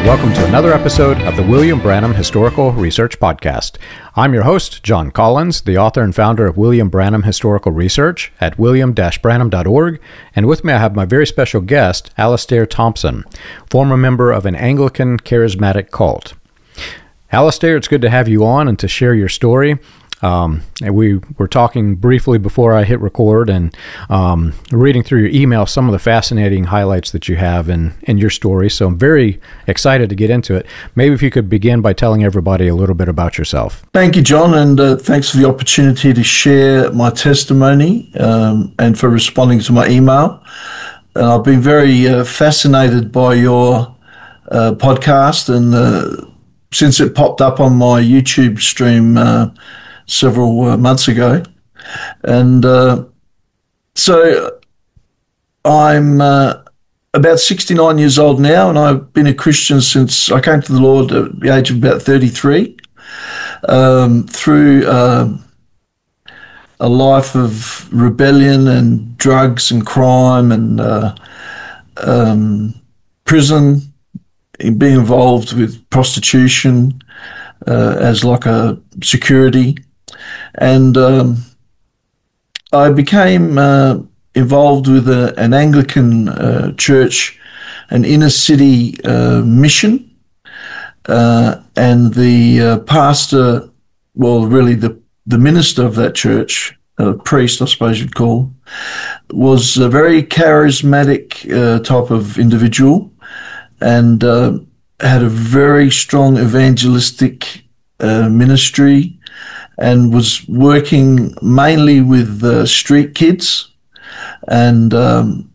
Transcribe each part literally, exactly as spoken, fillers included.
welcome to another episode of the William Branham Historical Research Podcast. I'm your host, John Collins, the author and founder of William Branham Historical Research at william dash branham dot org, and with me I have my very special guest, Alastair Thompson, former member of an Anglican charismatic cult. Alastair, it's good to have you on and to share your story. Um, and we were talking briefly before I hit record and um, reading through your email some of the fascinating highlights that you have in, in your story. So I'm very excited to get into it. Maybe if you could begin by telling everybody a little bit about yourself. Thank you, John, and uh, thanks for the opportunity to share my testimony um, and for responding to my email. And I've been very uh, fascinated by your uh, podcast, and uh, since it popped up on my YouTube stream uh, several uh, months ago. And uh, so I'm uh, about sixty-nine years old now, and I've been a Christian since I came to the Lord at the age of about thirty-three, um, through uh, a life of rebellion and drugs and crime and uh, um, prison, in being involved with prostitution uh, as like a security. And um, I became uh, involved with a, an Anglican uh, church, an inner city uh, mission. Uh, and the uh, pastor, well, really the, the minister of that church, a priest, I suppose you'd call, was a very charismatic uh, type of individual, and uh, had a very strong evangelistic uh, ministry, and was working mainly with uh, street kids. And um,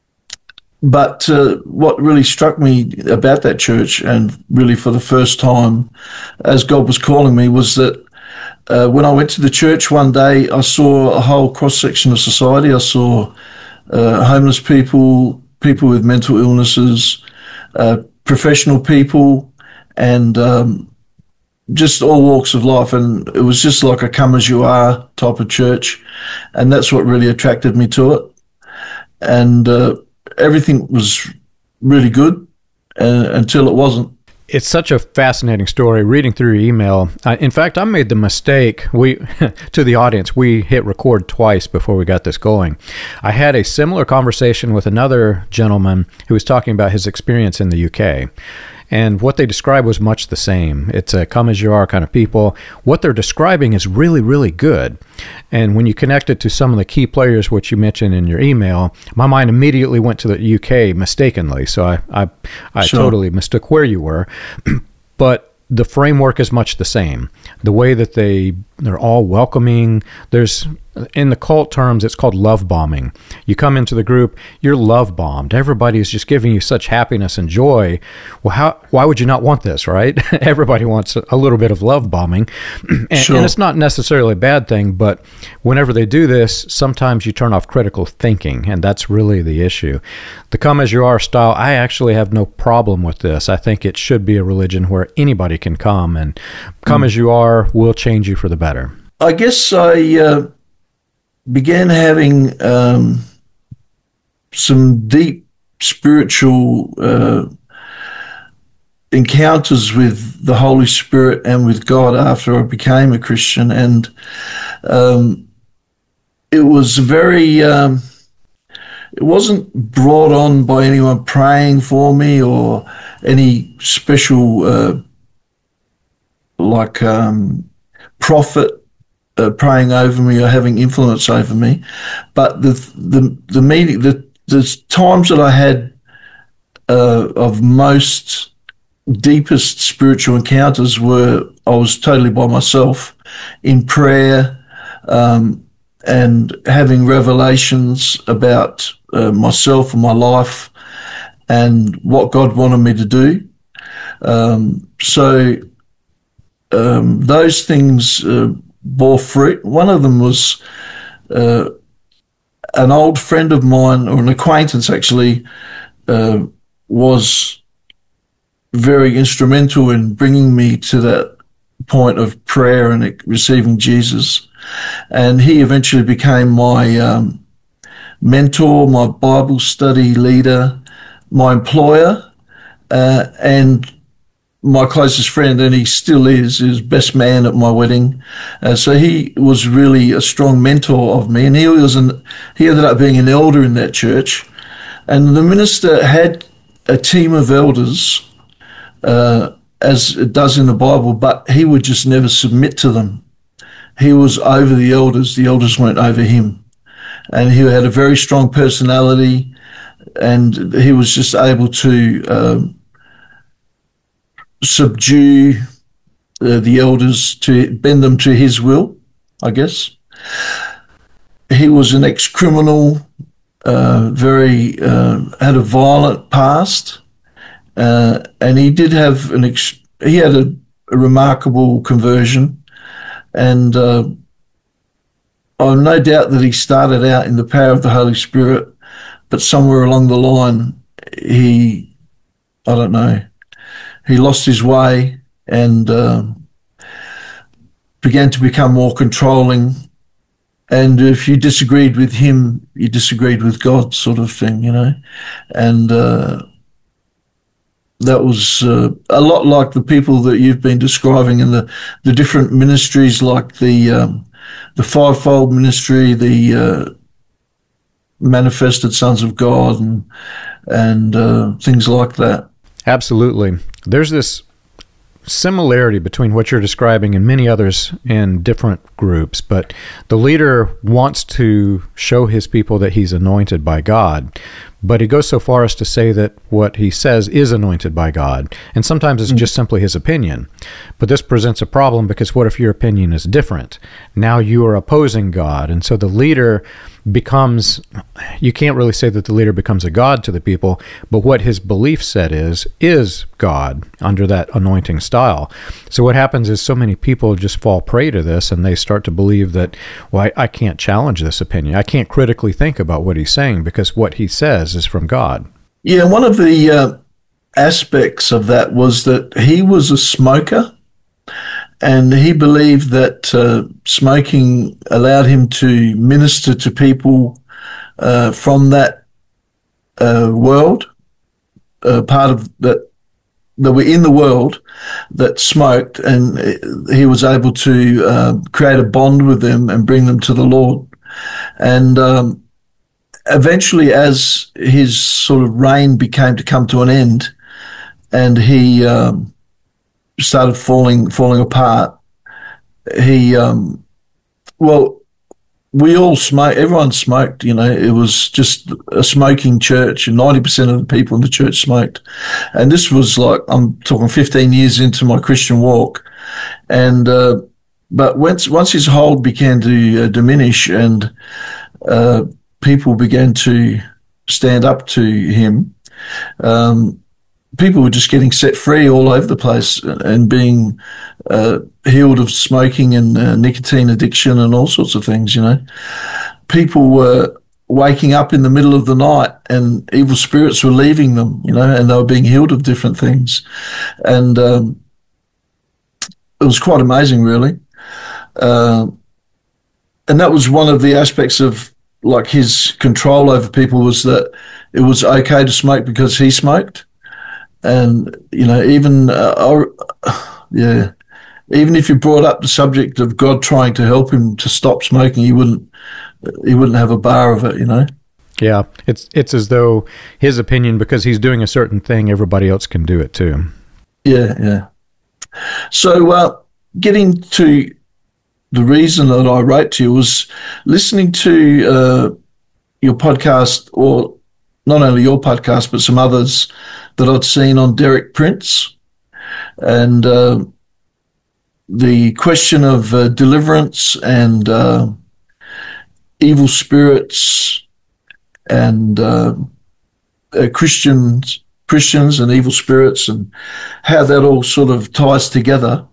but uh, what really struck me about that church, and really for the first time as God was calling me, was that uh, when I went to the church one day, I saw a whole cross-section of society. I saw uh, homeless people, people with mental illnesses, uh, professional people, and um, just all walks of life. And it was just like a come as you are type of church. And that's what really attracted me to it. And uh, everything was really good uh, until it wasn't. It's such a fascinating story. Reading through your email, uh, in fact, I made the mistake. We, to the audience, we hit record twice before we got this going. I had a similar conversation with another gentleman who was talking about his experience in the U K. And what they described was much the same. It's a come as you are kind of people. What they're describing is really, really good. And when you connect it to some of the key players, which you mentioned in your email, my mind immediately went to the U K mistakenly. So I, I, I Sure. totally mistook where you were. But the framework is much the same. The way that they, they're all welcoming. There's, in the cult terms, it's called love bombing. You come into the group, you're love bombed. Everybody is just giving you such happiness and joy. Well, how? Why would you not want this, right? Everybody wants a little bit of love bombing. and, Sure. and it's not necessarily a bad thing, but whenever they do this, sometimes you turn off critical thinking, and that's really the issue. The come as you are style, I actually have no problem with this. I think it should be a religion where anybody can come, and come mm. as you are will change you for the better. I guess I uh, began having um, some deep spiritual uh, encounters with the Holy Spirit and with God after I became a Christian. And um, it was very, um, it wasn't brought on by anyone praying for me or any special uh, like um, prophet Uh, praying over me or having influence over me, but the the the meeting, the the times that I had uh, of most deepest spiritual encounters were I was totally by myself in prayer, um, and having revelations about uh, myself and my life and what God wanted me to do. Um, so um, those things Uh, bore fruit. One of them was uh, an old friend of mine, or an acquaintance actually, uh, was very instrumental in bringing me to that point of prayer and receiving Jesus. And he eventually became my um, mentor, my Bible study leader, my employer, uh, and my closest friend, and he still is, his best man at my wedding. Uh, so he was really a strong mentor of me, and he was an, he ended up being an elder in that church. And the minister had a team of elders, uh, as it does in the Bible, but he would just never submit to them. He was over the elders, the elders weren't over him. And he had a very strong personality, and he was just able to um, subdue uh, the elders, to bend them to his will, I guess. He was an ex-criminal, uh, very uh, had a violent past, uh, and he did have an ex- he had a, a remarkable conversion, and uh, I've no doubt that he started out in the power of the Holy Spirit, but somewhere along the line, he, I don't know, he lost his way and uh, began to become more controlling. And if you disagreed with him, you disagreed with God, sort of thing, you know. And uh, that was uh, a lot like the people that you've been describing in the, the different ministries, like the um, the fivefold ministry, the uh, manifested sons of God, and and uh, things like that. Absolutely. There's this similarity between what you're describing and many others in different groups, but the leader wants to show his people that he's anointed by God, but he goes so far as to say that what he says is anointed by God, and sometimes it's mm-hmm. just simply his opinion. But this presents a problem, because what if your opinion is different? Now you are opposing God, and so the leader becomes, you can't really say that the leader becomes a god to the people, but what his belief set is, is God under that anointing style. So what happens is so many people just fall prey to this, and they start to believe that, well, I, I can't challenge this opinion. I can't critically think about what he's saying, because what he says is from God. Yeah, one of the uh, aspects of that was that he was a smoker, and he believed that uh, smoking allowed him to minister to people uh, from that uh, world, uh, part of that, that were in the world that smoked, and he was able to uh, create a bond with them and bring them to the Lord. And um, eventually, as his sort of reign became to come to an end, and he um, started falling falling apart, he um, well, we all smoked. Everyone smoked. You know, it was just a smoking church, and ninety percent of the people in the church smoked. And this was like, I'm talking fifteen years into my Christian walk, and uh, but once once his hold began to uh, diminish, and uh, people began to stand up to him, um, people were just getting set free all over the place and being uh, healed of smoking and uh, nicotine addiction and all sorts of things, you know. People were waking up in the middle of the night and evil spirits were leaving them, you know, and they were being healed of different things. And um, it was quite amazing, really. Uh, and that was one of the aspects of, like, his control over people, was that it was okay to smoke because he smoked. And, you know, even, uh, yeah, even if you brought up the subject of God trying to help him to stop smoking, he wouldn't, he wouldn't have a bar of it, you know? Yeah, it's it's as though his opinion, because he's doing a certain thing, everybody else can do it too. Yeah, yeah. So uh, getting to the reason that I wrote to you was listening to uh, your podcast, or not only your podcast, but some others that I'd seen on Derek Prince, and uh, the question of uh, deliverance and uh, evil spirits and uh, uh, Christians, Christians and evil spirits, and how that all sort of ties together,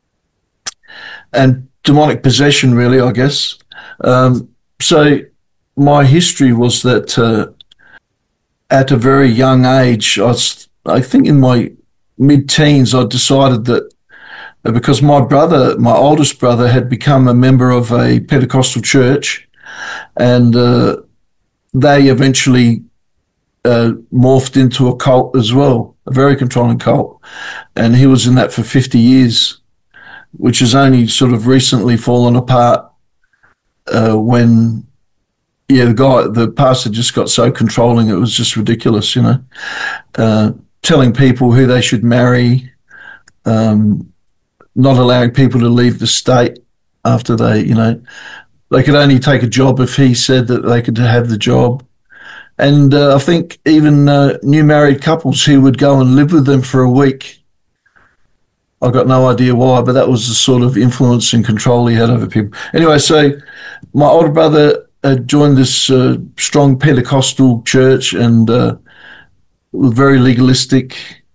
and demonic possession, really, I guess. Um, so my history was that uh, at a very young age, I, was, I think in my mid-teens, I decided that because my brother, my oldest brother, had become a member of a Pentecostal church, and uh, they eventually uh, morphed into a cult as well. a very controlling cult. And he was in that for fifty years, which has only sort of recently fallen apart uh, when, yeah, the guy, the pastor just got so controlling, it was just ridiculous, you know, uh, telling people who they should marry, um, not allowing people to leave the state after they, you know, they could only take a job if he said that they could have the job. And uh, I think even uh, new married couples, he would go and live with them for a week. I got no idea why, but that was the sort of influence and control he had over people. Anyway, so my older brother uh, joined this uh, strong Pentecostal church and uh, was very legalistic.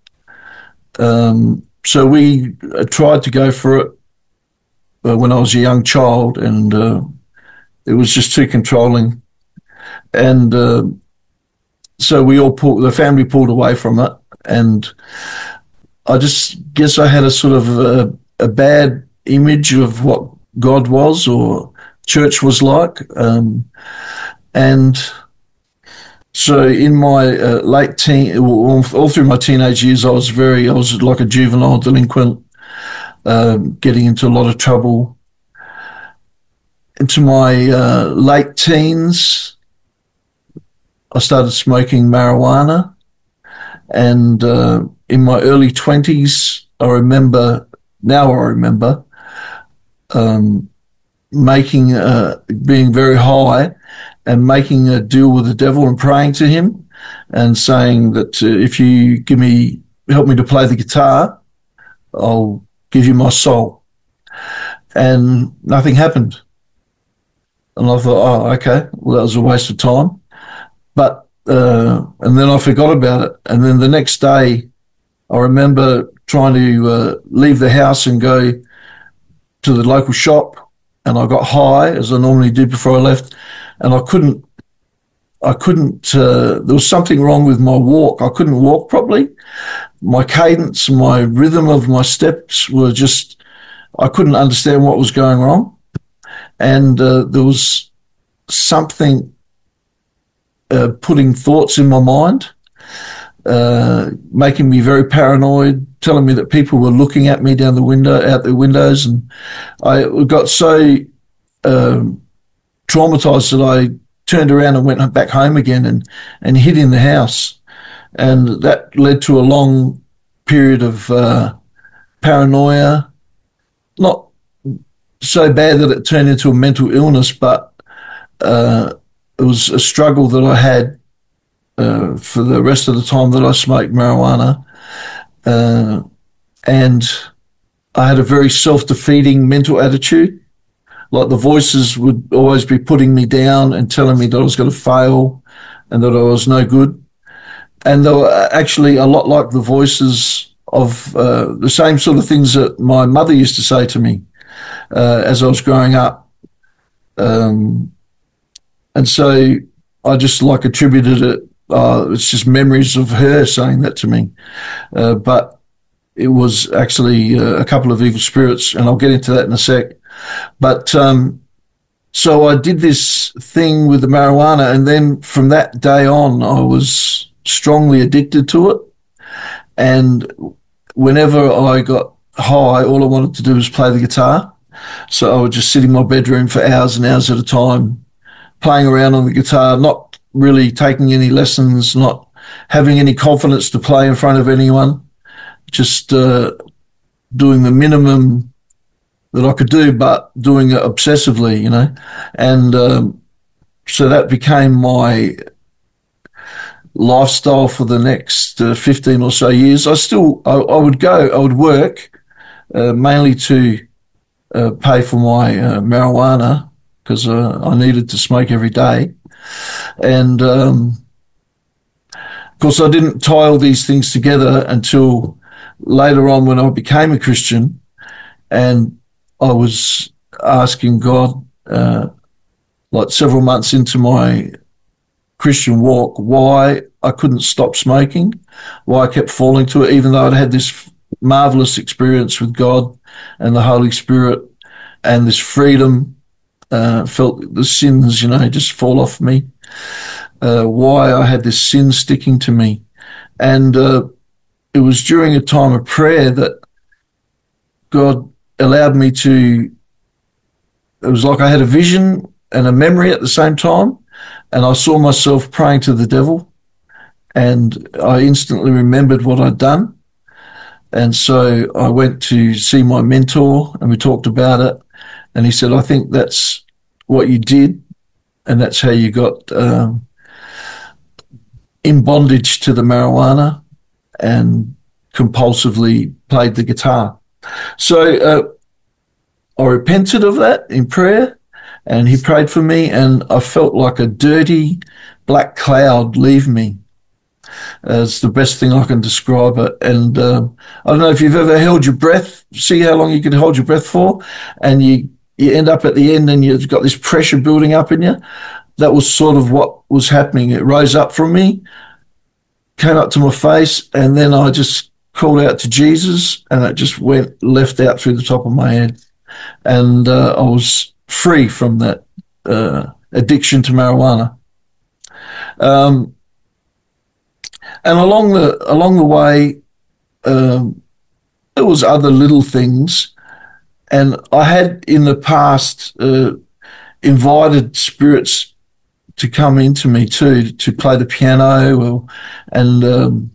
Um, so we uh, tried to go for it uh, when I was a young child, and uh, it was just too controlling. And uh, so we all pulled, the family pulled away from it. And I just guess I had a sort of a, a bad image of what God was or church was like. Um, and so in my uh, late teen, all, all through my teenage years, I was very, I was like a juvenile delinquent, um, getting into a lot of trouble. Into my uh, late teens, I started smoking marijuana. And uh, in my early twenties, I remember, now I remember, um, making, uh, being very high and making a deal with the devil and praying to him and saying that uh, if you give me, help me to play the guitar, I'll give you my soul. And nothing happened. And I thought, oh, okay, well, that was a waste of time. But, uh, and then I forgot about it. And then the next day, I remember trying to uh, leave the house and go to the local shop, and I got high, as I normally did before I left, and I couldn't, I couldn't, uh, there was something wrong with my walk. I couldn't walk properly. My cadence, my rhythm of my steps were just, I couldn't understand what was going wrong. And uh, there was something uh, putting thoughts in my mind, uh, making me very paranoid, telling me that people were looking at me down the window, out the windows. And I got so um, traumatized that I turned around and went back home again and, and hid in the house. And that led to a long period of uh, paranoia, not so bad that it turned into a mental illness, but uh, it was a struggle that I had uh, for the rest of the time that I smoked marijuana. Uh, and I had a very self-defeating mental attitude. Like the voices would always be putting me down and telling me that I was going to fail and that I was no good. And they were actually a lot like the voices of uh, the same sort of things that my mother used to say to me uh, as I was growing up. Um, and so I just like attributed it, uh, it's just memories of her saying that to me. Uh, but it was actually uh, a couple of evil spirits, and I'll get into that in a sec. But um, so I did this thing with the marijuana, and then from that day on, I was strongly addicted to it. And whenever I got high, all I wanted to do was play the guitar. So I would just sit in my bedroom for hours and hours at a time, playing around on the guitar, not really taking any lessons, not having any confidence to play in front of anyone, just uh, doing the minimum that I could do, but doing it obsessively, you know. And um, so that became my lifestyle for the next uh, fifteen or so years. I still, I, I would go, I would work uh, mainly to uh, pay for my uh, marijuana because uh, I needed to smoke every day. And um, of course, I didn't tie all these things together until later on when I became a Christian, and I was asking God, uh, like several months into my Christian walk, why I couldn't stop smoking, why I kept falling to it, even though I'd had this marvelous experience with God and the Holy Spirit and this freedom, uh, felt the sins, you know, just fall off me, uh, why I had this sin sticking to me. And uh, it was during a time of prayer that God allowed me to, it was like I had a vision and a memory at the same time, and I saw myself praying to the devil, and I instantly remembered what I'd done. And so I went to see my mentor, and we talked about it, and he said, I think that's what you did, and that's how you got um, in bondage to the marijuana and compulsively played the guitar. So uh, I repented of that in prayer, and he prayed for me, and I felt like a dirty black cloud leave me. Uh, it's the best thing I can describe it. And um, I don't know if you've ever held your breath, see how long you can hold your breath for, and you, you end up at the end and you've got this pressure building up in you. That was sort of what was happening. It rose up from me, came up to my face, and then I just called out to Jesus, and it just went left out through the top of my head. And uh, I was free from that uh, addiction to marijuana. Um, and along the along the way, um, there was other little things, and I had in the past uh, invited spirits to come into me too, to play the piano, or, and um,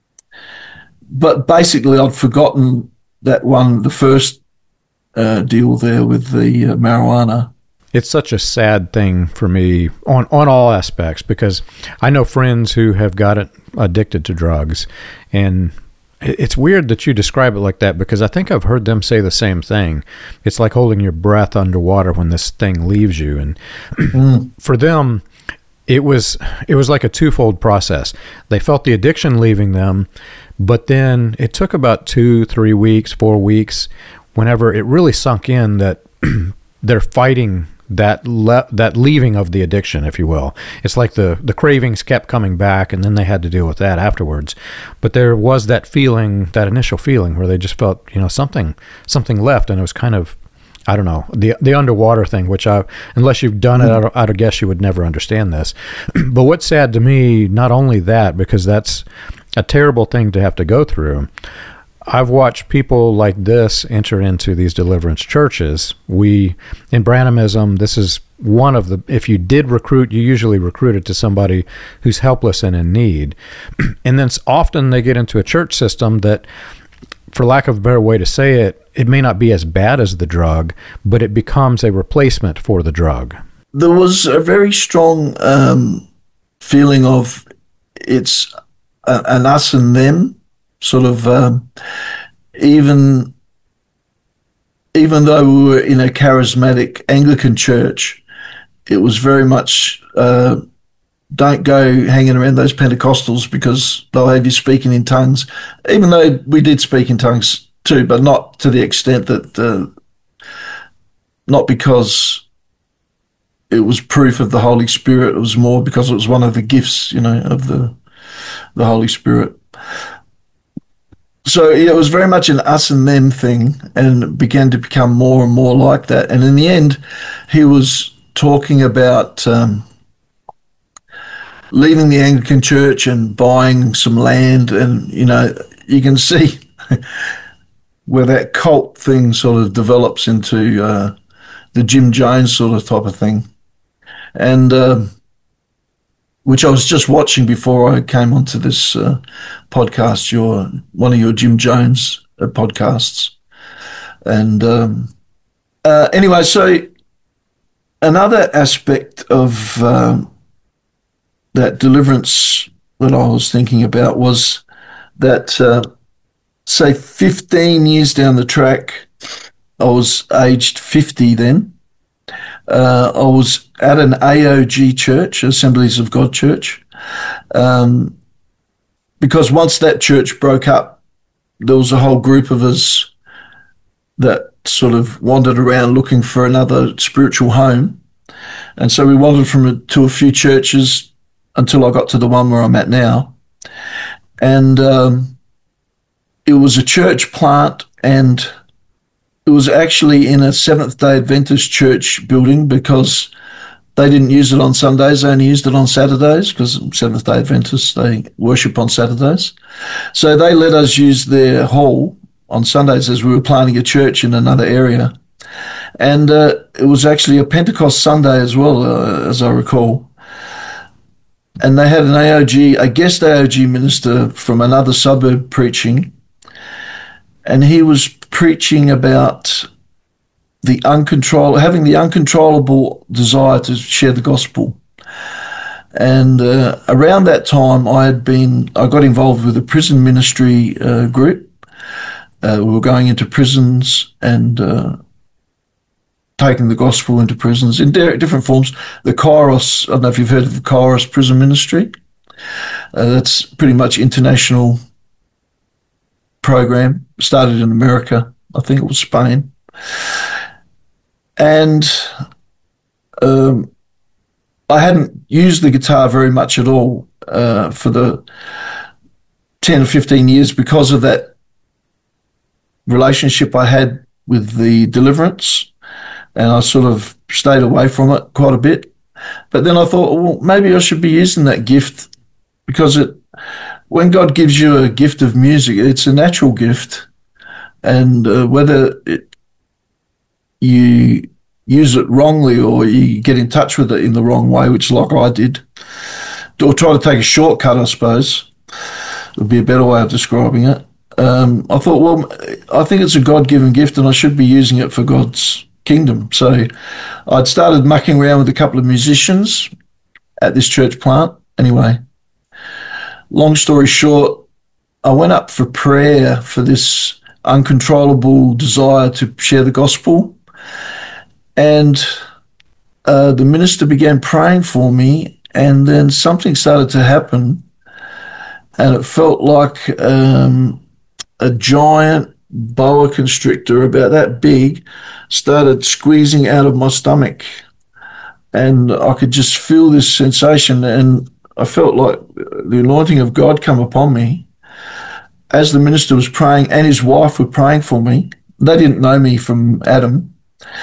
but basically I'd forgotten that one, the first uh, deal there with the uh, marijuana. It's such a sad thing for me on, on all aspects, because I know friends who have gotten addicted to drugs, and it's weird that you describe it like that, because I think I've heard them say the same thing. It's like holding your breath underwater when this thing leaves you. And mm. for them, it was it was like a twofold process. They felt the addiction leaving them, but then it took about two, three weeks, four weeks, whenever it really sunk in that they're fighting that le- that leaving of the addiction, if you will. It's like the, the cravings kept coming back, and then they had to deal with that afterwards. But there was that feeling, that initial feeling, where they just felt, you know, something something left, and it was kind of, I don't know, the the underwater thing, which I, unless you've done it, I, I'd guess you would never understand this. But what's sad to me, not only that, because that's a terrible thing to have to go through, I've watched people like this enter into these deliverance churches. We, in Branhamism, this is one of the, if you did recruit, you usually recruited to somebody who's helpless and in need. And then often they get into a church system that, for lack of a better way to say it, it may not be as bad as the drug, but it becomes a replacement for the drug. There was a very strong um, feeling of it's a, an us and them. Sort of, um, even even though we were in a charismatic Anglican church, it was very much uh, don't go hanging around those Pentecostals, because they'll have you speaking in tongues. Even though we did speak in tongues too, but not to the extent that, uh, not because it was proof of the Holy Spirit. It was more because it was one of the gifts, you know, of the the Holy Spirit. So yeah, it was very much an us and them thing, and began to become more and more like that. And in the end, he was talking about um, leaving the Anglican Church and buying some land, and you know, you can see where that cult thing sort of develops into uh, the Jim Jones sort of type of thing, and. Uh, which I was just watching before I came onto this uh, podcast, your one of your Jim Jones uh, podcasts. And um, uh, anyway, so another aspect of um, that deliverance that I was thinking about was that, uh, say, fifteen years down the track, I was aged fifty then. Uh, I was at an A O G church, Assemblies of God church, um, because once that church broke up, there was a whole group of us that sort of wandered around looking for another spiritual home. And so we wandered from a, to a few churches until I got to the one where I'm at now. And um, it was a church plant, and it was actually in a Seventh-day Adventist church building, because they didn't use it on Sundays. They only used it on Saturdays because Seventh-day Adventists, they worship on Saturdays. So they let us use their hall on Sundays as we were planning a church in another area. And uh, it was actually a Pentecost Sunday as well, uh, as I recall. And they had an A O G, a guest A O G minister from another suburb preaching. And he was preaching about the uncontrol, having the uncontrollable desire to share the gospel. And uh, around that time, I had been, I got involved with a prison ministry uh, group. Uh, we were going into prisons and uh, taking the gospel into prisons in different forms. The Kairos, I don't know if you've heard of the Kairos prison ministry. Uh, that's pretty much international program, started in America. I think it was Spain. And um, I hadn't used the guitar very much at all uh, for the ten or fifteen years because of that relationship I had with the Deliverance, and I sort of stayed away from it quite a bit. But then I thought, well, maybe I should be using that gift, because it, when God gives you a gift of music, it's a natural gift, and uh, whether it, you use it wrongly or you get in touch with it in the wrong way, which like I did, or try to take a shortcut, I suppose, would be a better way of describing it. Um, I thought, well, I think it's a God-given gift and I should be using it for God's kingdom. So I'd started mucking around with a couple of musicians at this church plant. Anyway, long story short, I went up for prayer for this uncontrollable desire to share the gospel. And uh, the minister began praying for me, and then something started to happen, and it felt like um, a giant boa constrictor about that big started squeezing out of my stomach, and I could just feel this sensation, and I felt like the anointing of God come upon me as the minister was praying, and his wife were praying for me. They didn't know me from Adam.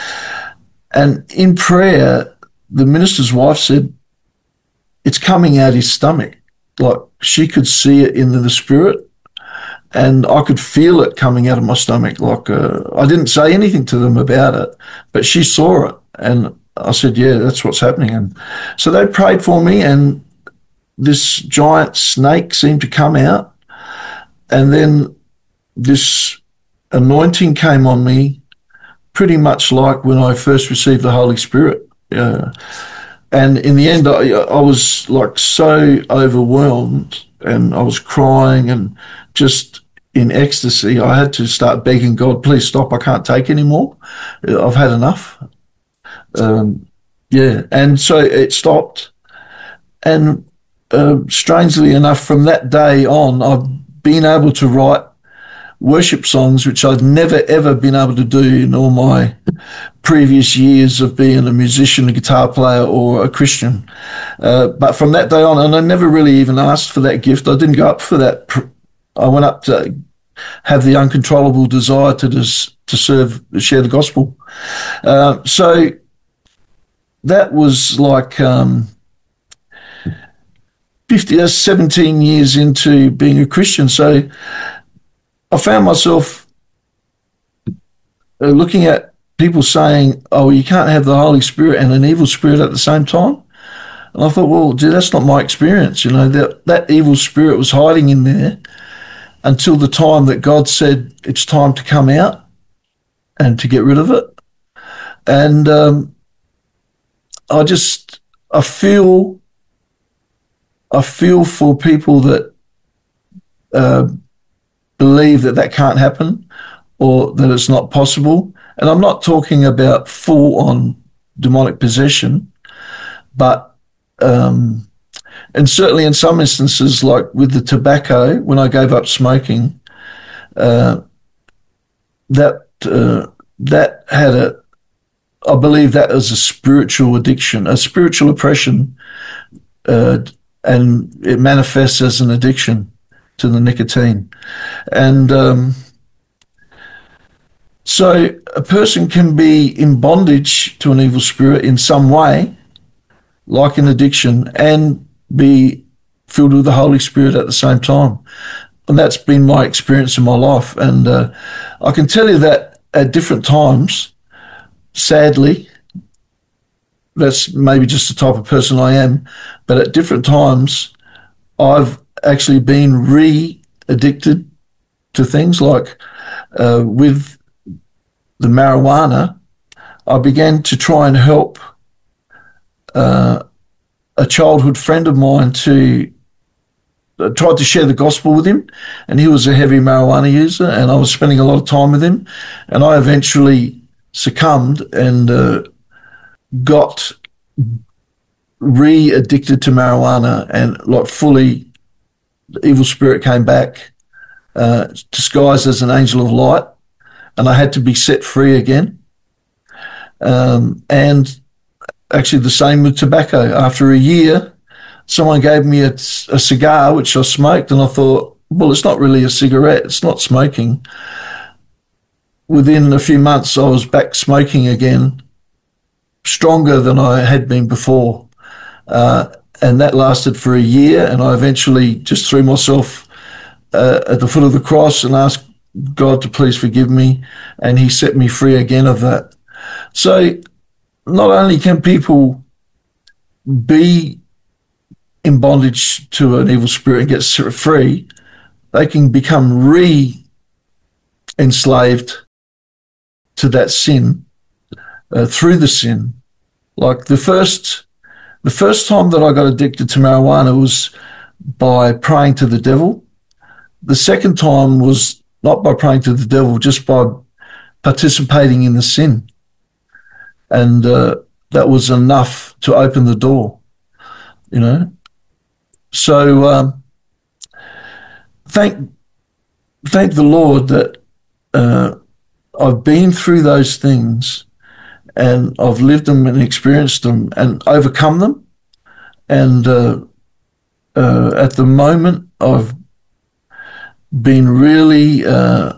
And in prayer, the minister's wife said, it's coming out his stomach. Like she could see it in the spirit, and I could feel it coming out of my stomach. Like uh, I didn't say anything to them about it, but she saw it. And I said, yeah, that's what's happening. And so they prayed for me, and this giant snake seemed to come out. And then this anointing came on me, pretty much like when I first received the Holy Spirit. Uh, and in the end, I, I was like so overwhelmed, and I was crying and just in ecstasy. I had to start begging God, please stop. I can't take anymore. I've had enough. Um, yeah. And so it stopped. And uh, strangely enough, from that day on, I've been able to write worship songs, which I'd never, ever been able to do in all my previous years of being a musician, a guitar player, or a Christian. Uh, but from that day on, and I never really even asked for that gift. I didn't go up for that. I went up to have the uncontrollable desire to just, to serve, share the gospel. Uh, so that was like um, fifty, uh, seventeen years into being a Christian. So I found myself uh, looking at people saying, oh, you can't have the Holy Spirit and an evil spirit at the same time. And I thought, well, gee, that's not my experience. You know, that, that evil spirit was hiding in there until the time that God said it's time to come out and to get rid of it. And um, I just, I feel, I feel for people that uh, believe that that can't happen or that it's not possible. And I'm not talking about full-on demonic possession, but um, and certainly in some instances, like with the tobacco, when I gave up smoking, uh, that uh, that had a, I believe that is a spiritual addiction, a spiritual oppression, uh, and it manifests as an addiction to the nicotine. And um, so a person can be in bondage to an evil spirit in some way, like an addiction, and be filled with the Holy Spirit at the same time. And that's been my experience in my life. And uh, I can tell you that at different times, sadly, that's maybe just the type of person I am, but at different times, I've actually been re-addicted to things like uh, with the marijuana. I began to try and help uh, a childhood friend of mine to I tried to share the gospel with him, and he was a heavy marijuana user, and I was spending a lot of time with him, and I eventually succumbed and uh, got re-addicted to marijuana, and like fully, the evil spirit came back, uh, disguised as an angel of light, and I had to be set free again. Um, and actually the same with tobacco. After a year, someone gave me a, a cigar, which I smoked, and I thought, well, it's not really a cigarette. It's not smoking. Within a few months, I was back smoking again, stronger than I had been before. Uh, and that lasted for a year, and I eventually just threw myself uh, at the foot of the cross and asked God to please forgive me, and he set me free again of that. So not only can people be in bondage to an evil spirit and get free, they can become re-enslaved to that sin uh, through the sin. Like the first, the first time that I got addicted to marijuana was by praying to the devil. The second time was not by praying to the devil, just by participating in the sin. And uh, that was enough to open the door, you know. So um, thank thank the Lord that uh, I've been through those things, and I've lived them and experienced them and overcome them. And uh, uh, at the moment, I've been really uh,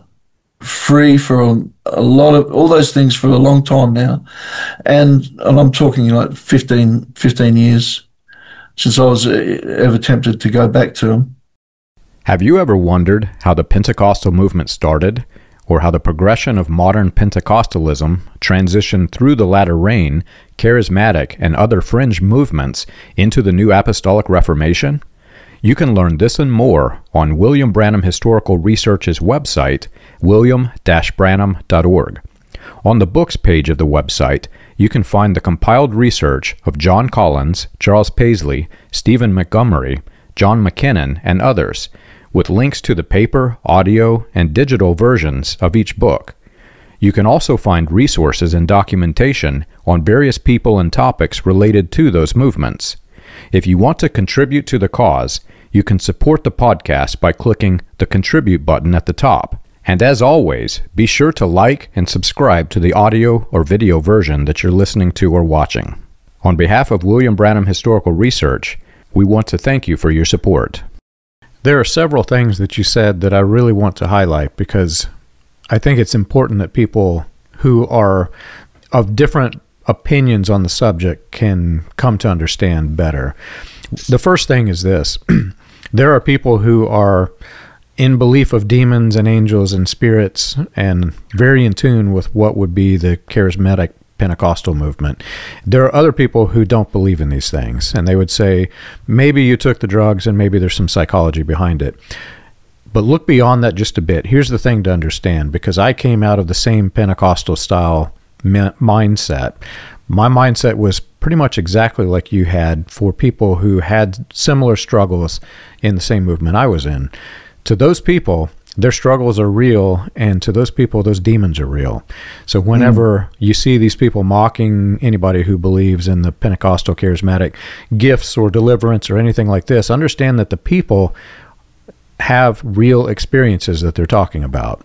free for a, a lot of all those things for a long time now. And, and I'm talking like fifteen, fifteen years since I was ever tempted to go back to them. Have you ever wondered how the Pentecostal movement started, or how the progression of modern Pentecostalism transitioned through the latter rain, charismatic, and other fringe movements into the New Apostolic Reformation? You can learn this and more on William Branham Historical Research's website, william dash branham dot org. On the books page of the website, you can find the compiled research of John Collins, Charles Paisley, Stephen Montgomery, John McKinnon, and others, with links to the paper, audio, and digital versions of each book. You can also find resources and documentation on various people and topics related to those movements. If you want to contribute to the cause, you can support the podcast by clicking the Contribute button at the top. And as always, be sure to like and subscribe to the audio or video version that you're listening to or watching. On behalf of William Branham Historical Research, we want to thank you for your support. There are several things that you said that I really want to highlight, because I think it's important that people who are of different opinions on the subject can come to understand better. The first thing is this. There are people who are in belief of demons and angels and spirits and very in tune with what would be the charismatic Pentecostal movement. There are other people who don't believe in these things, and they would say, maybe you took the drugs and maybe there's some psychology behind it. But look beyond that just a bit. Here's the thing to understand, because I came out of the same Pentecostal style me- mindset. My mindset was pretty much exactly like you had for people who had similar struggles in the same movement I was in. To those people, their struggles are real, and to those people, those demons are real. So whenever mm. you see these people mocking anybody who believes in the Pentecostal charismatic gifts or deliverance or anything like this, understand that the people have real experiences that they're talking about.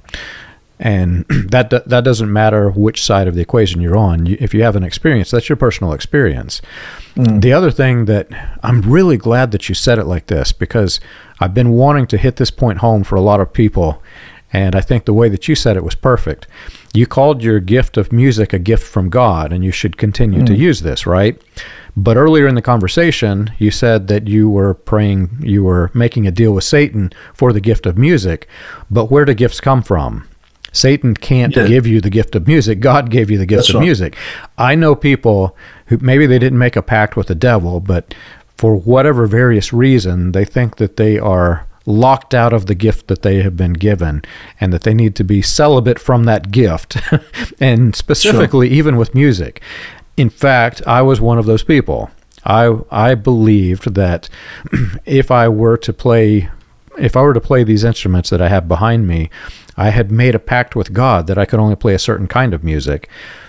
And that that doesn't matter which side of the equation you're on. You, if you have an experience, that's your personal experience. Mm. The other thing that I'm really glad that you said it like this, because I've been wanting to hit this point home for a lot of people, and I think the way that you said it was perfect. You called your gift of music a gift from God, and you should continue mm. to use this, right? But earlier in the conversation, you said that you were praying, you were making a deal with Satan for the gift of music. But where do gifts come from? Satan can't yeah. give you the gift of music. God gave you the gift That's of right. music. I know people who maybe they didn't make a pact with the devil, but for whatever various reason, they think that they are locked out of the gift that they have been given and that they need to be celibate from that gift, and specifically sure. even with music. In fact, I was one of those people. I I believed that if I were to play if I were to play these instruments that I have behind me, I had made a pact with God that I could only play a certain kind of music.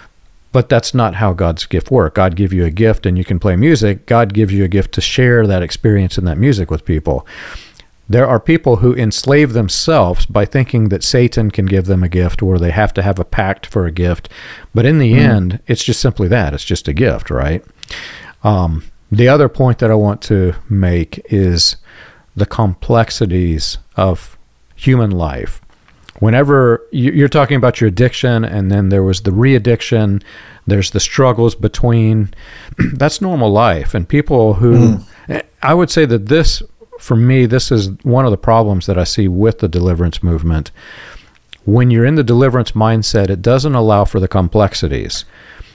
But that's not how God's gift works. God gives you a gift and you can play music. God gives you a gift to share that experience and that music with people. There are people who enslave themselves by thinking that Satan can give them a gift or they have to have a pact for a gift. But in the mm. end, it's just simply that. It's just a gift, right? Um, the other point that I want to make is the complexities of human life. Whenever you're talking about your addiction, and then there was the re-addiction, there's the struggles between, that's normal life. And people who, mm. I would say that this, for me, this is one of the problems that I see with the deliverance movement. When you're in the deliverance mindset, it doesn't allow for the complexities.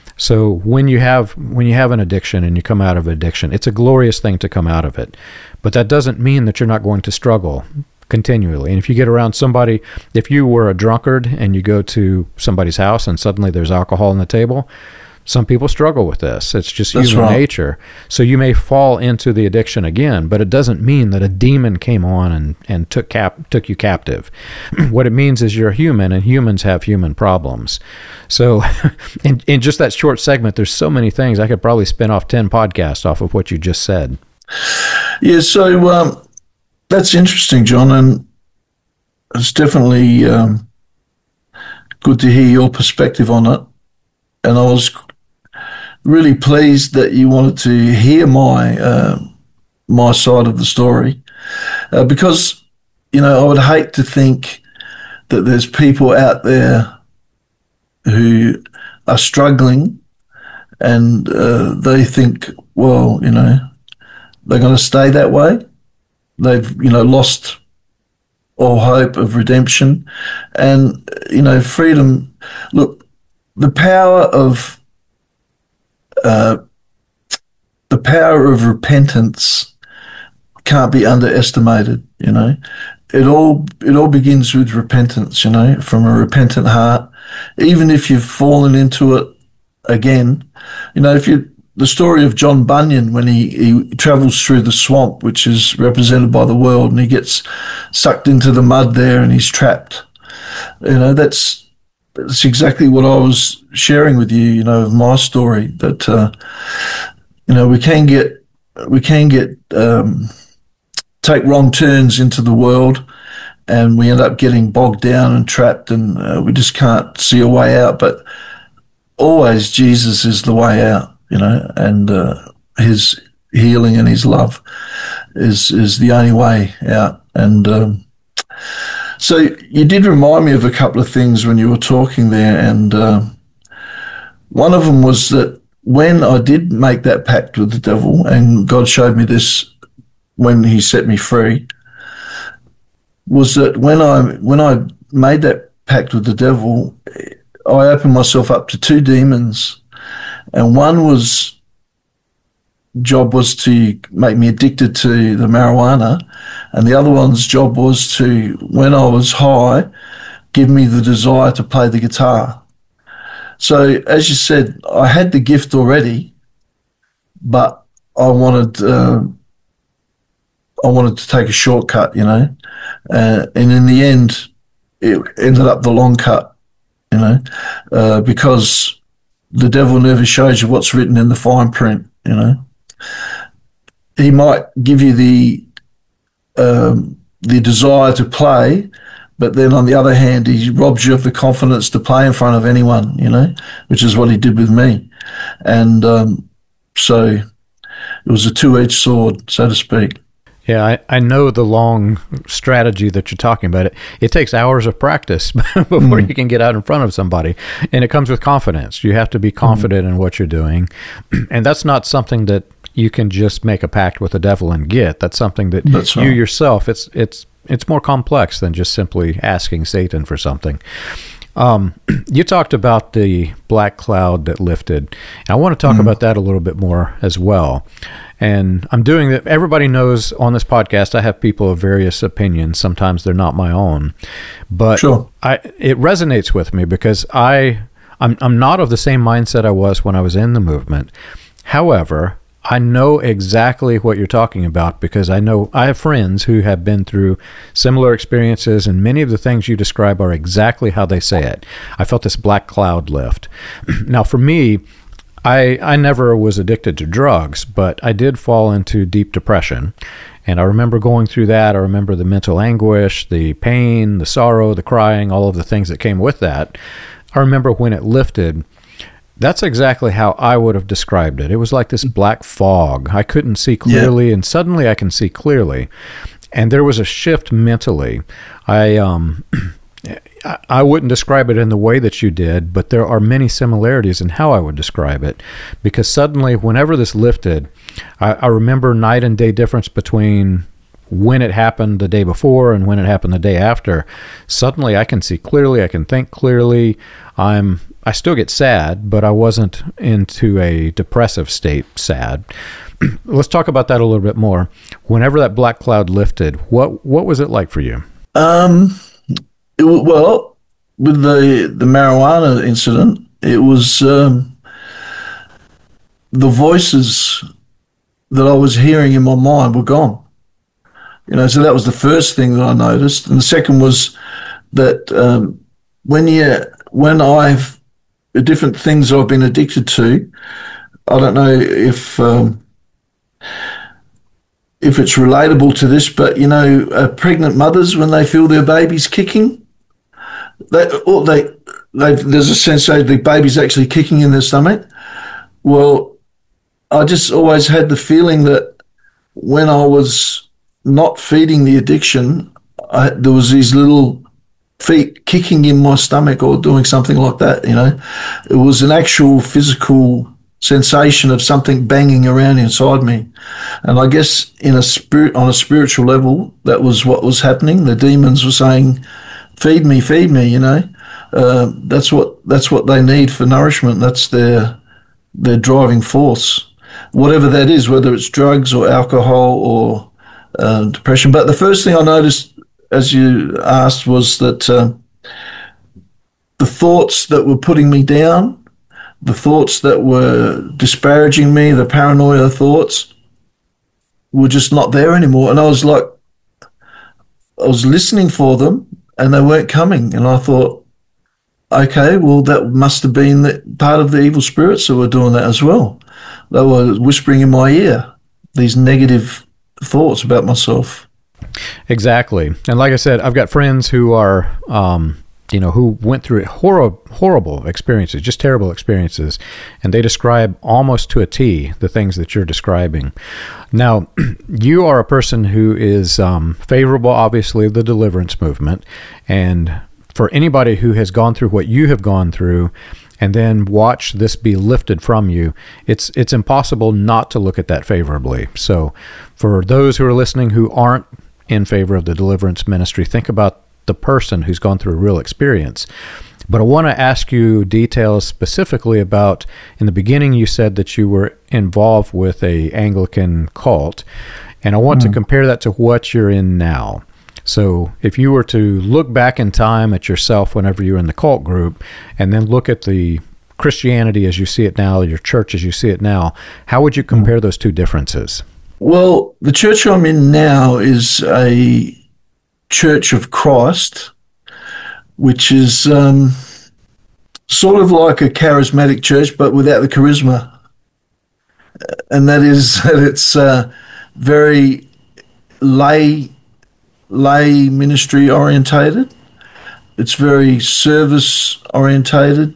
So when you have when you have an addiction and you come out of addiction, it's a glorious thing to come out of it. But that doesn't mean that you're not going to struggle continually. And if you get around somebody, if you were a drunkard and you go to somebody's house and suddenly there's alcohol on the table, some people struggle with this. It's just That's human right. nature. So you may fall into the addiction again, but it doesn't mean that a demon came on and, and took cap took you captive. What it means is you're human, and humans have human problems. So in, in just that short segment, there's so many things. I could probably spin off ten podcasts off of what you just said. Yeah, so um, that's interesting, John, and it's definitely um, good to hear your perspective on it. And I was really pleased that you wanted to hear my uh, my side of the story, uh, because, you know, I would hate to think that there's people out there who are struggling and uh, they think, well, you know, they're going to stay that way. They've, you know, lost all hope of redemption and, you know, freedom. Look, the power of uh, the power of repentance can't be underestimated. You know, it all it all begins with repentance. You know, from a repentant heart. Even if you've fallen into it again, you know, if you the story of John Bunyan when he, he travels through the swamp, which is represented by the world, and he gets sucked into the mud there and he's trapped. You know, that's That's exactly what I was sharing with you, you know, of my story, that, uh, you know, we can get, we can get, um, take wrong turns into the world and we end up getting bogged down and trapped and uh, we just can't see a way out. But always Jesus is the way out, you know, and uh, his healing and his love is, is the only way out. And, um, So you did remind me of a couple of things when you were talking there, and uh, one of them was that when I did make that pact with the devil, and God showed me this when he set me free, was that when I when I made that pact with the devil, I opened myself up to two demons, and one was job was to make me addicted to the marijuana, and the other one's job was to, when I was high, give me the desire to play the guitar. So, as you said, I had the gift already, but I wanted uh, I wanted to take a shortcut, you know, uh, and in the end, it ended up the long cut, you know, uh, because the devil never shows you what's written in the fine print, you know. He might give you the um, the desire to play, but then on the other hand, he robs you of the confidence to play in front of anyone, you know, which is what he did with me. And um, so it was a two-edged sword, so to speak. Yeah, I, I know the long strategy that you're talking about. It it takes hours of practice before mm. you can get out in front of somebody, and it comes with confidence. You have to be confident mm. in what you're doing, and that's not something that you can just make a pact with the devil and get. That's something that that's you right. yourself. It's it's it's more complex than just simply asking Satan for something. Um, you talked about the black cloud that lifted. And I want to talk mm. about that a little bit more as well. And I'm doing that. Everybody knows on this podcast, I have people of various opinions. Sometimes they're not my own, but sure. I, it resonates with me because I, I'm, I'm not of the same mindset I was when I was in the movement. However, I know exactly what you're talking about because I know I have friends who have been through similar experiences, and many of the things you describe are exactly how they say it. I felt this black cloud lift. Now, for me, I I never was addicted to drugs, but I did fall into deep depression. And I remember going through that. I remember the mental anguish, the pain, the sorrow, the crying, all of the things that came with that. I remember when it lifted. That's exactly how I would have described it. It was like this black fog. I couldn't see clearly, yeah. and suddenly I can see clearly. And there was a shift mentally. I um, I wouldn't describe it in the way that you did, but there are many similarities in how I would describe it. Because suddenly, whenever this lifted, I, I remember night and day difference between when it happened the day before and when it happened the day after. Suddenly, I can see clearly. I can think clearly. I'm I still get sad, but I wasn't into a depressive state sad. Let's talk about that a little bit more. Whenever that black cloud lifted, what what was it like for you? Um, it, well, with the the marijuana incident, it was um, the voices that I was hearing in my mind were gone. You know, so that was the first thing that I noticed, and the second was that um, when you when I've different things I've been addicted to. I don't know if um, if it's relatable to this, but you know, uh, pregnant mothers when they feel their baby's kicking, they, or they, they there's a sense that the baby's actually kicking in their stomach. Well, I just always had the feeling that when I was not feeding the addiction, I, there was these little feet kicking in my stomach or doing something like that, you know. It was an actual physical sensation of something banging around inside me. And I guess in a spirit, on a spiritual level, that was what was happening. The demons were saying, feed me, feed me, you know. Uh, that's what that's what they need for nourishment. That's their their driving force, whatever that is, whether it's drugs or alcohol or uh, depression. But the first thing I noticed, as you asked, was that uh, the thoughts that were putting me down, the thoughts that were disparaging me, the paranoia thoughts, were just not there anymore. And I was like, I was listening for them and they weren't coming. And I thought, okay, well, that must have been the, part of the evil spirits that were doing that as well. They were whispering in my ear these negative thoughts about myself. Exactly. And like I said, I've got friends who are, um, you know, who went through horrible, horrible experiences, just terrible experiences. And they describe almost to a T the things that you're describing. Now, you are a person who is um, favorable, obviously, of the deliverance movement. And for anybody who has gone through what you have gone through and then watch this be lifted from you, it's it's impossible not to look at that favorably. So for those who are listening who aren't in favor of the deliverance ministry, think about the person who's gone through a real experience. But I want to ask you details specifically about, in the beginning you said that you were involved with a Anglican cult, and I want mm. to compare that to what you're in now. So if you were to look back in time at yourself whenever you were in the cult group, and then look at the Christianity as you see it now, your church as you see it now, how would you compare mm. those two differences? Well, the church I'm in now is a Church of Christ, which is um, sort of like a charismatic church, but without the charisma. And that is that it's uh, very lay lay ministry orientated. It's very service orientated.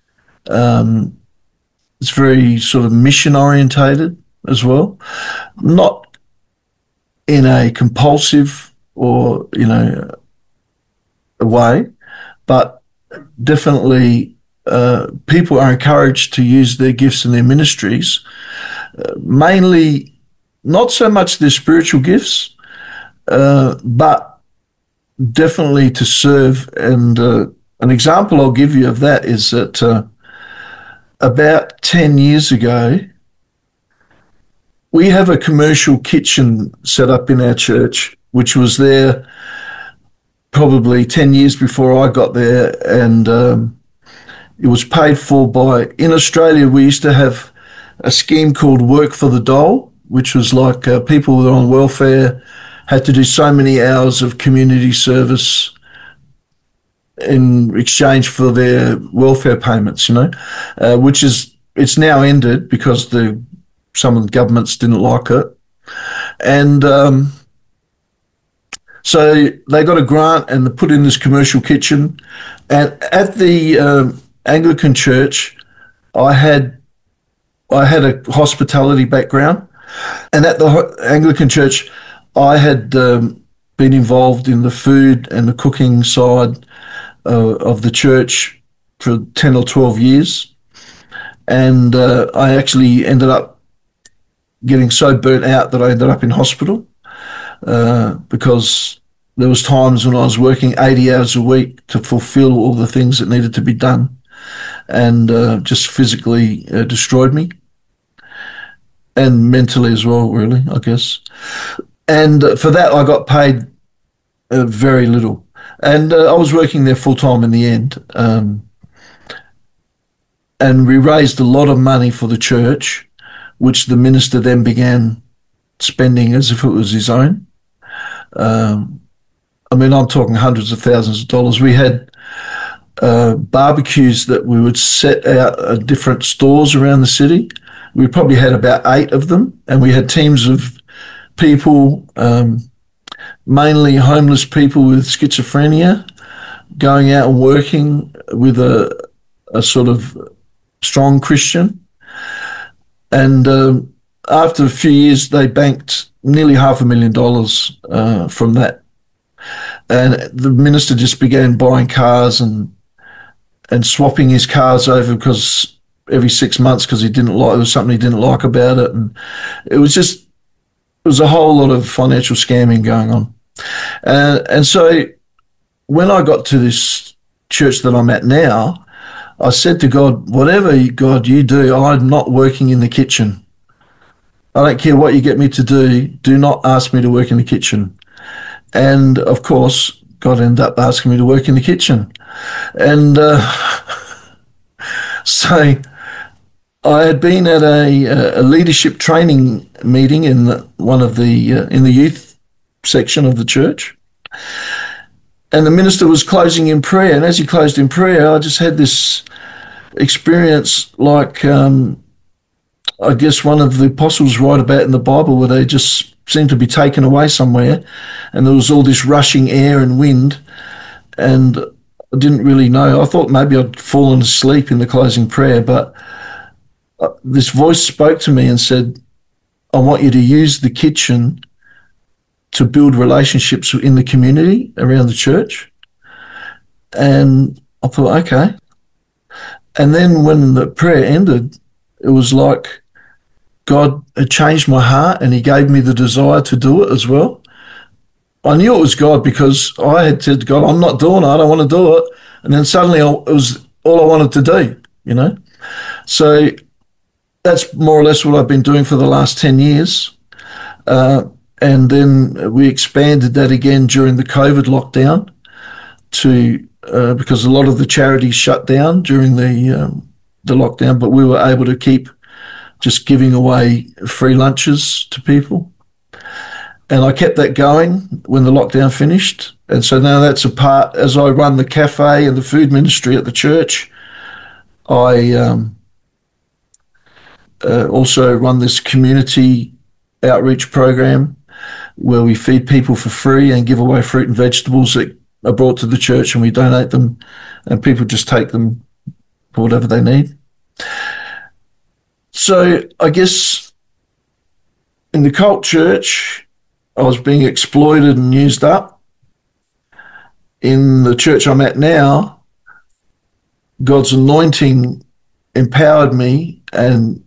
Um, it's very sort of mission orientated as well. Not in a compulsive or, you know, a way, but definitely uh, people are encouraged to use their gifts and their ministries, uh, mainly not so much their spiritual gifts, uh, but definitely to serve. And uh, an example I'll give you of that is that uh, about ten years ago, we have a commercial kitchen set up in our church, which was there probably ten years before I got there, and um, it was paid for by, in Australia, we used to have a scheme called Work for the Dole, which was like uh, people that were on welfare had to do so many hours of community service in exchange for their welfare payments, you know, uh, which is, it's now ended because the some of the governments didn't like it. And um, so they got a grant and they put in this commercial kitchen. And at the um, Anglican church, I had I had a hospitality background. And at the Anglican church, I had um, been involved in the food and the cooking side uh, of the church for ten or twelve years. And uh, I actually ended up getting so burnt out that I ended up in hospital uh, because there was times when I was working eighty hours a week to fulfill all the things that needed to be done, and uh, just physically uh, destroyed me, and mentally as well, really, I guess. And uh, for that, I got paid uh, very little. And uh, I was working there full time in the end. Um, and we raised a lot of money for the church, which the minister then began spending as if it was his own. Um, I mean, I'm talking hundreds of thousands of dollars. We had uh, barbecues that we would set out at different stores around the city. We probably had about eight of them, and we had teams of people, um, mainly homeless people with schizophrenia, going out and working with a, a sort of strong Christian. And um, after a few years, they banked nearly half a million dollars uh, from that. And the minister just began buying cars and and swapping his cars over because every six months because he didn't like, there was something he didn't like about it. And it was just, it was a whole lot of financial scamming going on. Uh, and so when I got to this church that I'm at now, I said to God, whatever, God, you do, I'm not working in the kitchen. I don't care what you get me to do. Do not ask me to work in the kitchen. And of course, God ended up asking me to work in the kitchen. And uh, so I had been at a, a leadership training meeting in the, one of the uh, in the youth section of the church, and the minister was closing in prayer. And as he closed in prayer, I just had this experience, like um, I guess one of the apostles write about in the Bible, where they just seemed to be taken away somewhere, and there was all this rushing air and wind, and I didn't really know. I thought maybe I'd fallen asleep in the closing prayer, but this voice spoke to me and said, I want you to use the kitchen to build relationships in the community around the church. And I thought, okay. And then when the prayer ended, it was like God had changed my heart and he gave me the desire to do it as well. I knew it was God because I had said to God, I'm not doing it, I don't want to do it. And then suddenly it was all I wanted to do, you know. So that's more or less what I've been doing for the last ten years. Uh, and then we expanded that again during the COVID lockdown to uh, because a lot of the charities shut down during the um, the lockdown, but we were able to keep just giving away free lunches to people. And I kept that going when the lockdown finished. And so now that's a part, as I run the cafe and the food ministry at the church, I um, uh, also run this community outreach program where we feed people for free and give away fruit and vegetables that are brought to the church, and we donate them, and people just take them for whatever they need. So I guess in the cult church, I was being exploited and used up. In the church I'm at now, God's anointing empowered me and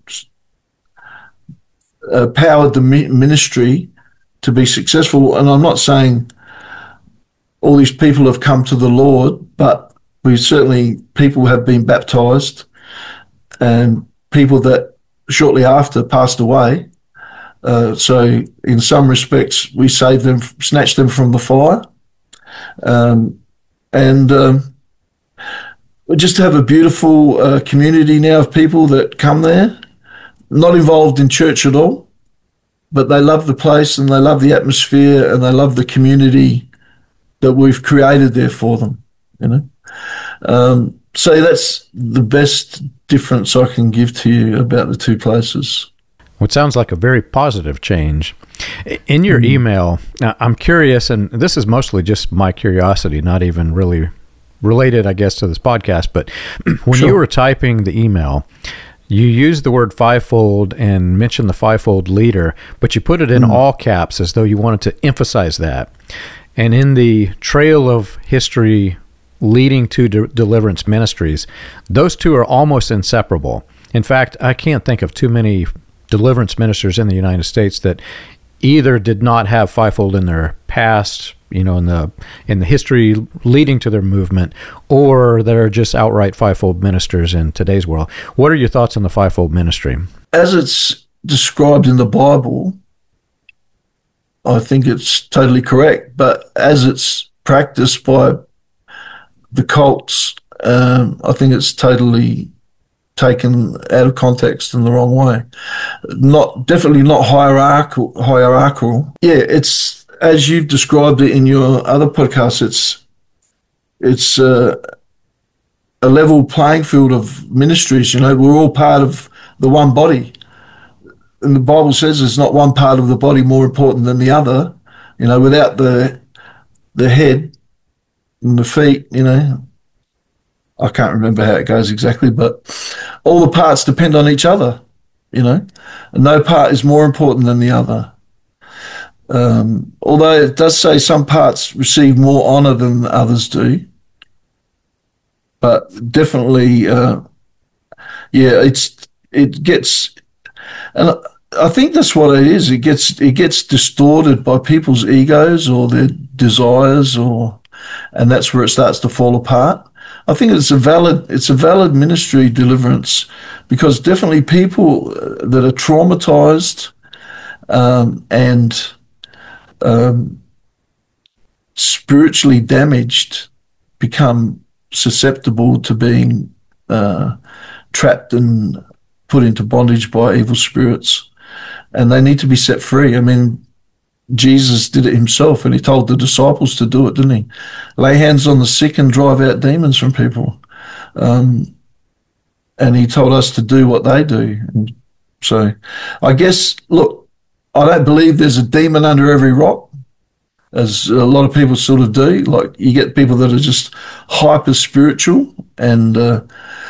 uh, powered the ministry to be successful. And I'm not saying all these people have come to the Lord, but we certainly, people have been baptized, and people that shortly after passed away. Uh, so in some respects, we saved them, snatched them from the fire. Um, and um, we just have a beautiful uh, community now of people that come there, not involved in church at all, but they love the place and they love the atmosphere and they love the community that we've created there for them, you know. Um, so that's the best difference I can give to you about the two places. Well, it sounds like a very positive change. In your mm-hmm. email, I'm curious, and this is mostly just my curiosity, not even really related, I guess, to this podcast, but when sure. you were typing the email, you used the word fivefold and mentioned the fivefold leader, but you put it in mm. all caps as though you wanted to emphasize that. And in the trail of history leading to de- Deliverance Ministries, those two are almost inseparable. In fact, I can't think of too many deliverance ministers in the United States that either did not have fivefold in their past, you know, in the in the history leading to their movement, or that are just outright fivefold ministers in today's world. What are your thoughts on the fivefold ministry? As it's described in the Bible, I think it's totally correct, but as it's practiced by the cults, um, I think it's totally taken out of context in the wrong way. Not definitely not hierarchical. Hierarchical. Yeah, it's as you've described it in your other podcasts. It's it's uh, a level playing field of ministries. You know, we're all part of the one body, and the Bible says there's not one part of the body more important than the other. You know, without the the head and the feet, you know, I can't remember how it goes exactly, but all the parts depend on each other, you know, and no part is more important than the other. Um, although it does say some parts receive more honor than others do, but definitely, uh, yeah, it's it gets, and I think that's what it is. It gets it gets distorted by people's egos or their desires, or and that's where it starts to fall apart. I think it's a valid it's a valid ministry, deliverance, because definitely people that are traumatized um, and um, spiritually damaged become susceptible to being uh, trapped and put into bondage by evil spirits, and they need to be set free. I mean, Jesus did it himself, and he told the disciples to do it, didn't he? Lay hands on the sick and drive out demons from people. Um, and he told us to do what they do. And so I guess, look, I don't believe there's a demon under every rock, as a lot of people sort of do. Like, you get people that are just hyper spiritual, and uh,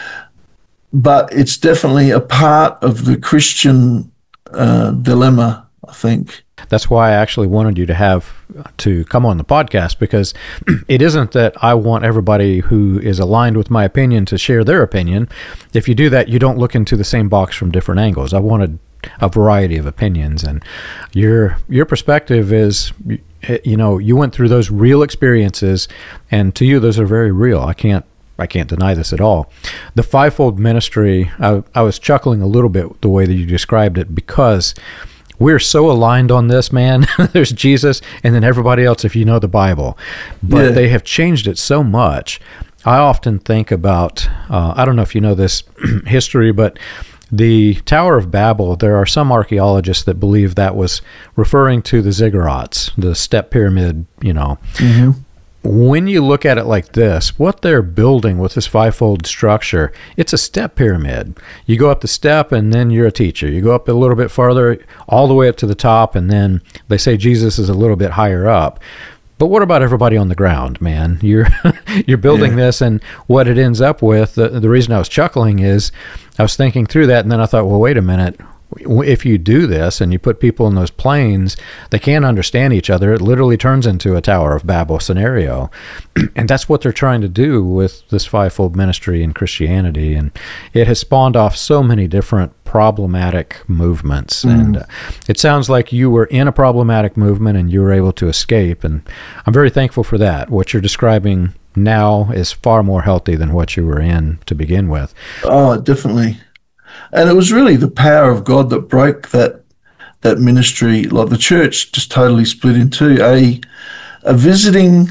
but it's definitely a part of the Christian uh, dilemma, I think. That's why I actually wanted you to have to come on the podcast, because it isn't that I want everybody who is aligned with my opinion to share their opinion. If you do that, you don't look into the same box from different angles. I wanted a variety of opinions, and your your perspective is, you know, you went through those real experiences, and to you, those are very real. I can't I can't deny this at all. The fivefold ministry, I, I was chuckling a little bit the way that you described it, because we're so aligned on this, man. There's Jesus and then everybody else, if you know the Bible. But yeah. They have changed it so much. I often think about, uh, I don't know if you know this history, but the Tower of Babel, there are some archaeologists that believe that was referring to the ziggurats, the step pyramid, you know. Mm-hmm. When you look at it like this, what they're building with this fivefold structure, it's a step pyramid. You go up the step and then you're a teacher. You go up a little bit farther, all the way up to the top, and then they say Jesus is a little bit higher up. But what about everybody on the ground, man? You're you're building yeah. this, and what it ends up with, the, the reason I was chuckling is I was thinking through that, and then I thought, well, wait a minute. if you do this and you put people in those planes, they can't understand each other. It literally turns into a Tower of Babel scenario. And that's what they're trying to do with this fivefold ministry in Christianity. And it has spawned off so many different problematic movements. Mm. And uh, it sounds like you were in a problematic movement and you were able to escape. And I'm very thankful for that. What you're describing now is far more healthy than what you were in to begin with. Oh, definitely. And it was really the power of God that broke that that ministry. Like the church just totally split in two. A a visiting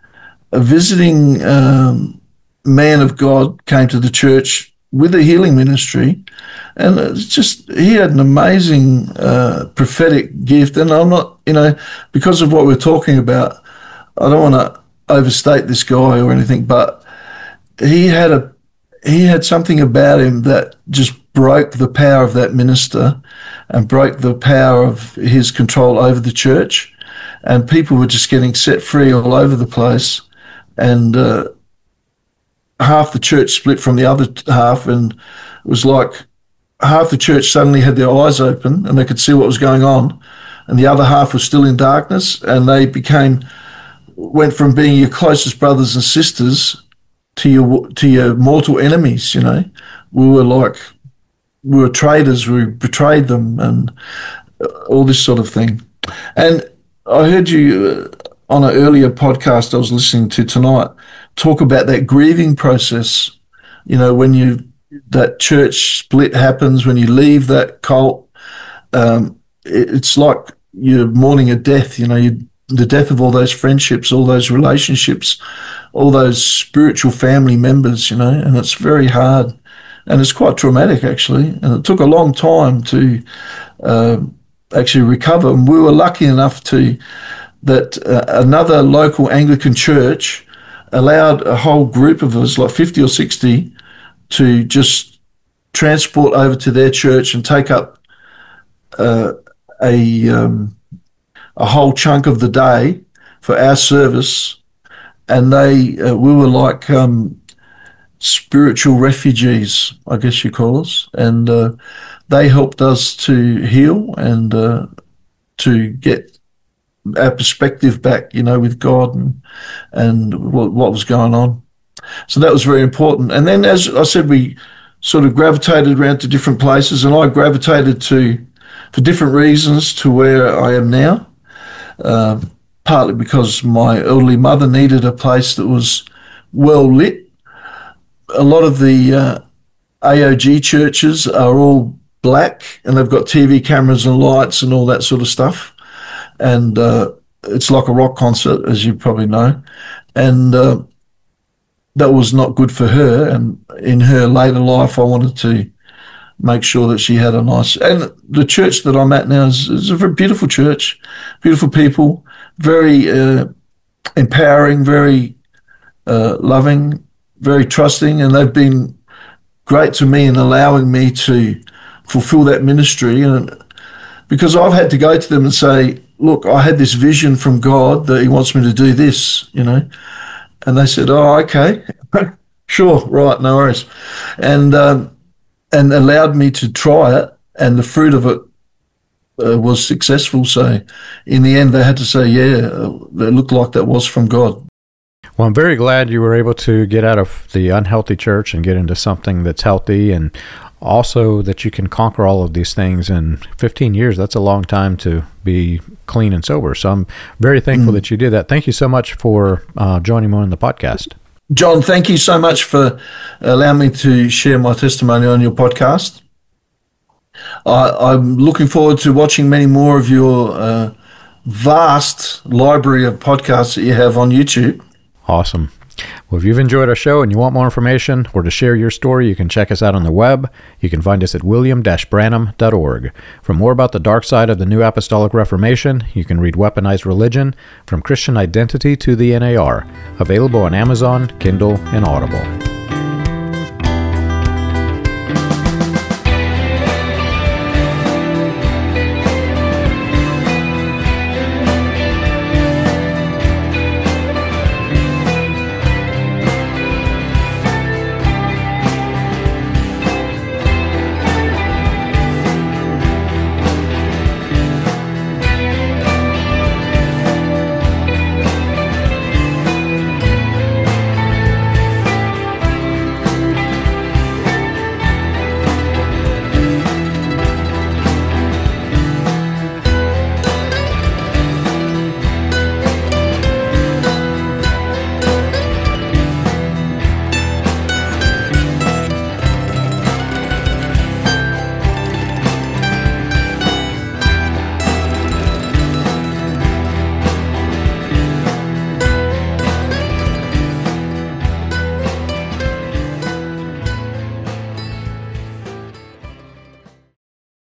a visiting um, man of God came to the church with a healing ministry, and it's just he had an amazing uh, prophetic gift. And I'm not, you know, because of what we're talking about, I don't want to overstate this guy or anything, but he had a he had something about him that just broke the power of that minister and broke the power of his control over the church, and people were just getting set free all over the place, and uh, half the church split from the other half, and it was like half the church suddenly had their eyes open and they could see what was going on, and the other half was still in darkness, and they became went from being your closest brothers and sisters to your to your mortal enemies. You know, we were like we were traitors. We betrayed them, and all this sort of thing. And I heard you uh, on an earlier podcast I was listening to tonight talk about that grieving process. You know, when you that church split happens, when you leave that cult, um, it, it's like you're mourning a death. You know, you. The death of all those friendships, all those relationships, all those spiritual family members, you know, and it's very hard, and it's quite traumatic actually, and it took a long time to uh, actually recover. And we were lucky enough to that uh, another local Anglican church allowed a whole group of us, like fifty or sixty, to just transport over to their church and take up uh, a um, a whole chunk of the day for our service, and they uh, we were like um, spiritual refugees, I guess you call us, and uh, they helped us to heal and uh, to get our perspective back, you know, with God and and what, what was going on. So that was very important. And then, as I said, we sort of gravitated around to different places, and I gravitated to, for different reasons, to where I am now. Uh, partly because my elderly mother needed a place that was well lit. A lot of the uh, A O G churches are all black, and they've got T V cameras and lights and all that sort of stuff. And uh, it's like a rock concert, as you probably know. And uh, that was not good for her. And in her later life, I wanted to make sure that she had a nice, and the church that I'm at now is, is a very beautiful church, beautiful people, very uh, empowering, very uh, loving, very trusting, and they've been great to me in allowing me to fulfill that ministry. And because I've had to go to them and say, look, I had this vision from God that he wants me to do this, you know, and they said, oh, okay, sure, right, no worries. And um, and allowed me to try it, and the fruit of it uh, was successful. So in the end, they had to say, yeah, uh, it looked like that was from God. Well, I'm very glad you were able to get out of the unhealthy church and get into something that's healthy, and also that you can conquer all of these things in fifteen years. That's a long time to be clean and sober. So I'm very thankful mm. that you did that. Thank you so much for uh, joining me on the podcast. John, thank you so much for allowing me to share my testimony on your podcast. I, I'm looking forward to watching many more of your uh, vast library of podcasts that you have on YouTube. Awesome. Well, if you've enjoyed our show and you want more information or to share your story, you can check us out on the web. You can find us at william dash branham dot org. For more about the dark side of the New Apostolic Reformation, you can read Weaponized Religion, From Christian Identity to the N A R, available on Amazon, Kindle, and Audible.